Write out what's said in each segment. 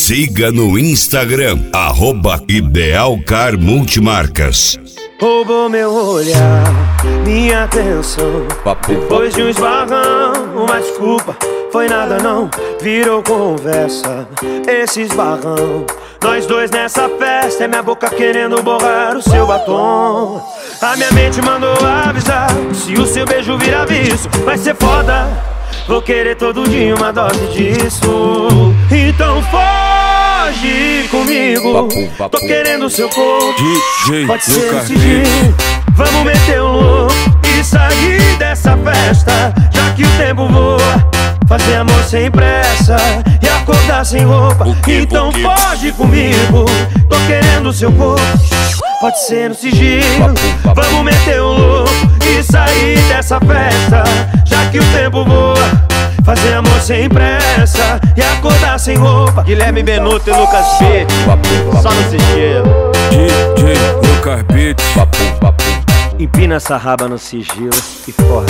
Siga no Instagram, @IdealCar Multimarcas. Roubou meu olhar, minha atenção. Depois de um esbarrão, uma desculpa, foi nada não, virou conversa. Esse esbarrão, nós dois nessa festa, é minha boca querendo borrar o seu batom. A minha mente mandou avisar, se o seu beijo virar vício, vai ser foda. Vou querer todo dia uma dose disso. Então foge comigo, tô querendo seu corpo. Pode ser esse dia, vamos meter um louco e sair dessa festa, já que o tempo voa. Fazer amor sem pressa e acordar sem roupa. Então foge comigo, tô querendo seu corpo. Pode ser no sigilo, vamos meter um louco e sair dessa festa, já que o tempo voa. Fazer amor sem pressa e acordar sem roupa. Guilherme Benuto e Lucas B, só no sigilo. DJ Lucas Beat, empina essa raba no sigilo e forra.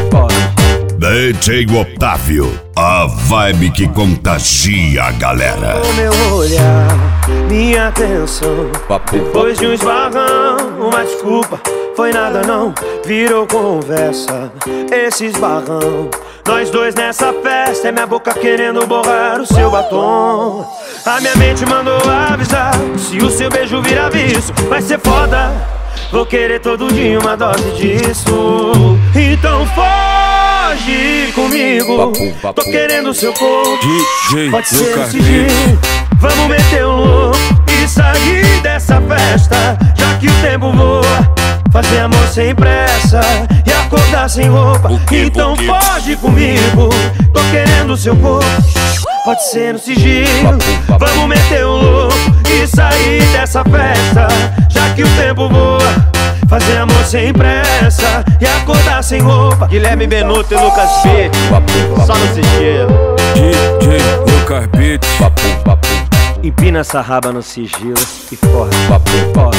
DJ Otávio, a vibe que contagia a galera. O meu olhar, minha atenção. Depois de um esbarrão, uma desculpa, foi nada não, virou conversa. Esse esbarrão, nós dois nessa festa, é minha boca querendo borrar o seu batom. A minha mente mandou avisar, se o seu beijo virar vício, vai ser foda. Vou querer todo dia uma dose disso. Então foge comigo, tô querendo seu corpo. Pode ser esse dia, vamos meter um louco e sair dessa festa, já que o tempo voa. Fazer amor sem pressa e acordar sem roupa. Então foge comigo, tô querendo seu corpo. Pode ser no sigilo, vamos meter um louco e sair dessa festa, já que o tempo voa. Fazer amor sem pressa e acordar sem roupa. Guilherme Benuto e Lucas B, só no sigilo. DJ Lucas Beat, empina essa raba no sigilo e forra.